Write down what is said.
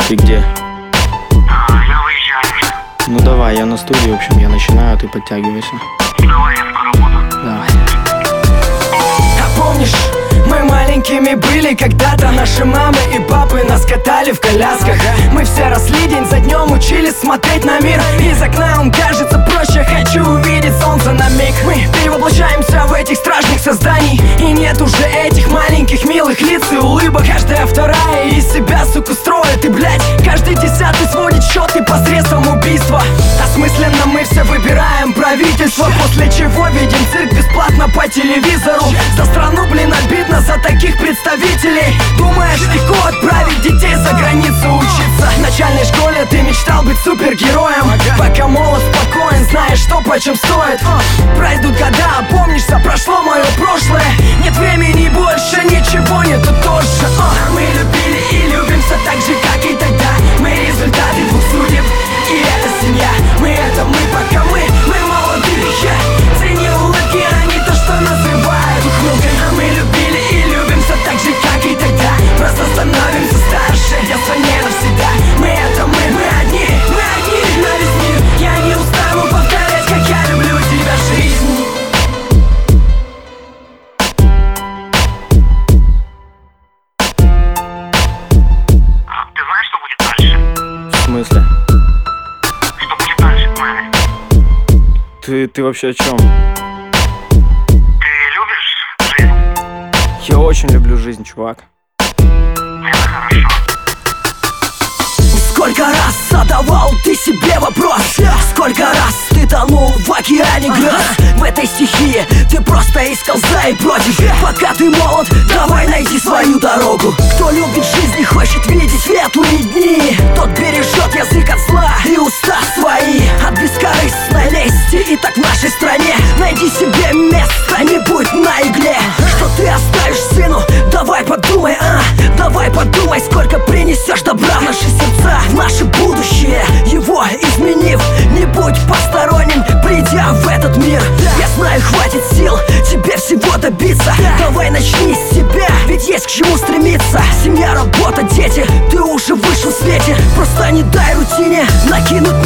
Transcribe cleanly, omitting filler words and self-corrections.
Ты где? Я выезжаю. Ну давай, я на студии, в общем, я начинаю, а ты подтягивайся. Давай, я скоро буду. Давай. А помнишь, мы маленькими были когда-то. Наши мамы и папы нас катали в колясках. Мы все росли день за днем, учились смотреть на мир. Из окна он кажется проще, хочу увидеть солнце на миг. Мы перевоплощаемся в этих страшных созданий, и нет уже этих маленьких милых лиц и улыбок. Каждая вторая из себя, суку, строит. И, блядь, каждый десятый сводит счеты посредством убийства. Осмысленно мы все выбираем правительство, после чего видим цирк бесплатно по телевизору. За страну, блин, обидно за таких представителей. Думаешь, легко отправить детей за границу учиться? В начальной школе ты мечтал быть супергероем. Пока молод, спокоен, знаешь, что почем стоит. Пройдут года, опомнишься, прошло мое прошлое. Нет времени больше, ничего нету тоже. Мы любили и любимся так же, как и тогда. Мы результаты двух судеб, и это семья. Мы пока мы молодые. Цени улыбки, а не то, что называют ухмылкой. Мы любили и любимся так же, как и тогда. Просто становимся старше, детство не навсегда. Мы одни на весь мир. Я не устану повторять, как я люблю тебя, жизнь. Ты знаешь, что будет дальше? В смысле? Что будет дальше, Мэнни? Ты вообще о чем? Ты любишь жизнь? Я очень люблю жизнь, чувак. Это хорошо. Сколько раз задавал ты себе вопрос? Сколько раз ты тонул в океане грез? В этой стихии ты просто искал за и против. Пока ты молод, давай найди свою дорогу. Кто любит жизнь и хочет видеть светлые дни, тот бережет язык от зла и уста свои от бескорыстной лести. И так в нашей стране найди себе место, не будь на игле. Что ты оставишь сыну? Давай подумай, давай подумай, сколько принесешь добра в наши сердца, в наше будущее, его изменив. Не будь посторонним, придя в этот мир. Я знаю, хватит сил тебе всего добиться. Давай начни с себя, ведь есть к чему стремиться. Семья, работа, дети, ты уже вышел в свете. Просто не дай рутине накинуть